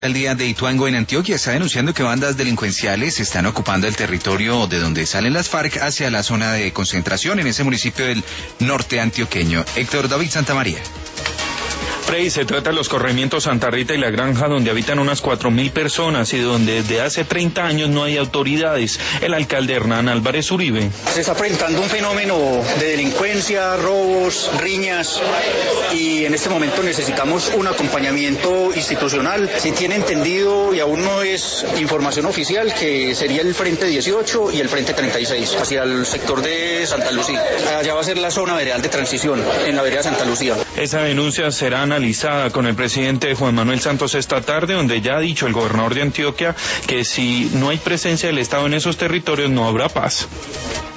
La alcaldía de Ituango en Antioquia está denunciando que bandas delincuenciales están ocupando el territorio de donde salen las FARC hacia la zona de concentración en ese municipio del norte antioqueño. Héctor David Santamaría. Freddy, se trata de los corregimientos Santa Rita y La Granja, donde habitan unas 4.000 personas y donde desde hace 30 años no hay autoridades. El alcalde Hernán Álvarez Uribe. Se está presentando un fenómeno de delincuencia, robos, riñas, y en este momento necesitamos un acompañamiento institucional. Se tiene entendido, y aún no es información oficial, que sería el Frente 18 y el Frente 36, hacia el sector de Santa Lucía. Allá va a ser la zona veredal de transición, en la vereda Santa Lucía. Esa denuncia será analizada con el presidente Juan Manuel Santos esta tarde, donde ya ha dicho el gobernador de Antioquia que si no hay presencia del Estado en esos territorios no habrá paz.